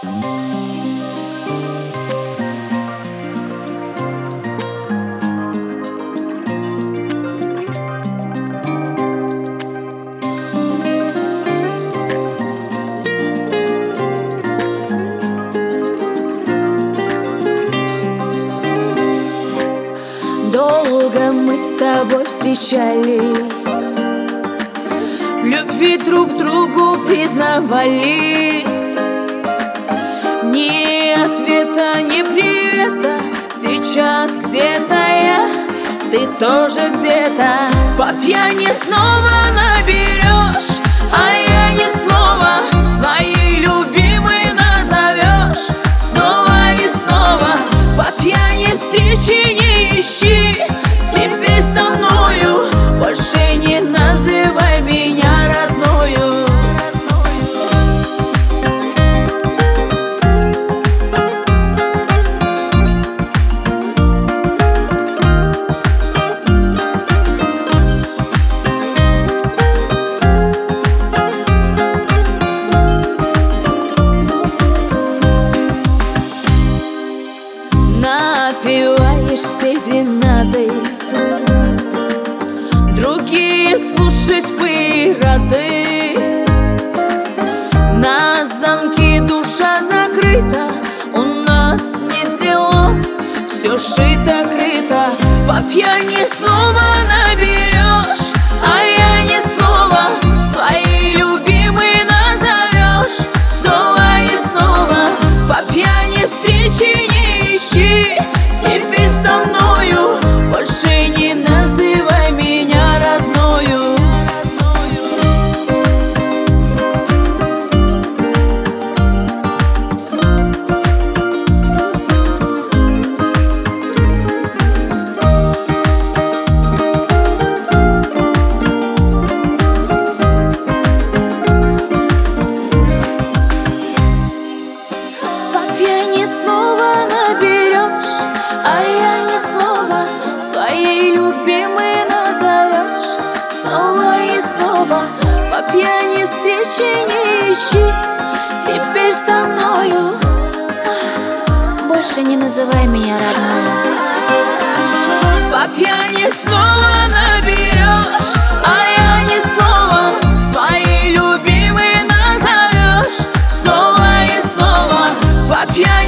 Долго мы с тобой встречались, в любви друг другу признавались. Ни ответа, ни привета, сейчас где-то я, ты тоже где-то. По пьяни снова наберешь, а я ни слова своей любимой назовешь. Снова и снова по пьяни встречи не ищи. Теперь со мною больше не называй меня родною. Напиваешься серенадой, другие слушать бы рады. На замке душа закрыта, у нас нет делов, все шито-крыто. По пьяни снова наберешь, а я ни слова своей любимой назовешь. Снова и снова по пьяни встречи не ищи. Теперь со мною больше не называй меня родною. По пьяни снова наберешь, а я ни слова своей любимой назовешь. Снова и снова по пьяни встречи не ищи. Теперь со мною больше не называй меня родной. По пьяни снова наберешь, а я ни слова своей любимой назовешь. Снова и снова по пьяни